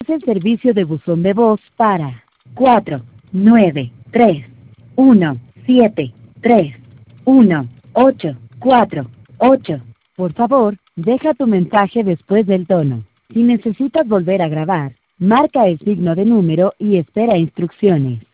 el servicio de buzón de voz para 493-173-1-8-4-8. Por favor, deja tu mensaje después del tono. Si necesitas volver a grabar, marca el signo de número y espera instrucciones.